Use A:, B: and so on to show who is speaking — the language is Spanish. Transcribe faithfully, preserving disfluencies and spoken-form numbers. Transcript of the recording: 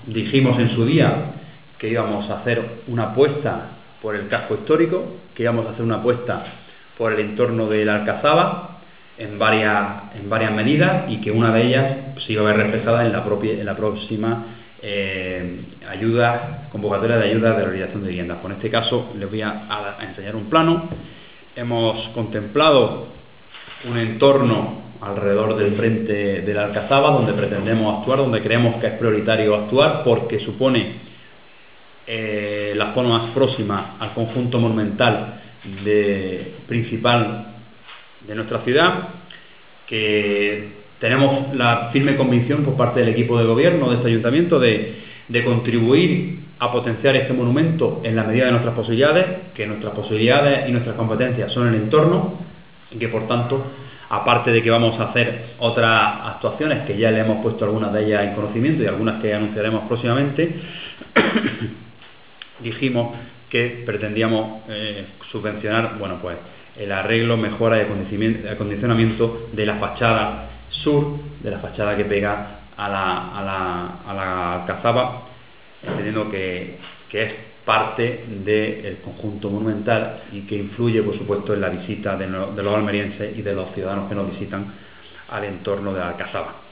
A: Dijimos en su día que íbamos a hacer una apuesta por el casco histórico, que íbamos a hacer una apuesta por el entorno de la Alcazaba en varias, en varias medidas, y que una de ellas se iba a ver reflejada en la, propia, en la próxima eh, ayuda, convocatoria de ayuda de la realización de viviendas. Pues en este caso les voy a, a enseñar un plano. Hemos contemplado un entorno alrededor del frente de la Alcazaba donde pretendemos actuar, donde creemos que es prioritario actuar, porque supone eh, la zona más próxima al conjunto monumental de, principal de nuestra ciudad, que tenemos la firme convicción por parte del equipo de gobierno de este ayuntamiento de, de contribuir a potenciar este monumento en la medida de nuestras posibilidades, que nuestras posibilidades y nuestras competencias son el entorno, y que por tanto, aparte de que vamos a hacer otras actuaciones, que ya le hemos puesto algunas de ellas en conocimiento y algunas que anunciaremos próximamente, dijimos que pretendíamos eh, subvencionar, bueno, pues el arreglo, mejora y acondicionamiento de la fachada sur, de la fachada que pega a la, a la, a la Alcazaba, entendiendo que, que es parte del conjunto monumental y que influye, por supuesto, en la visita de, no, de los almerienses y de los ciudadanos que nos visitan al entorno de la Alcazaba.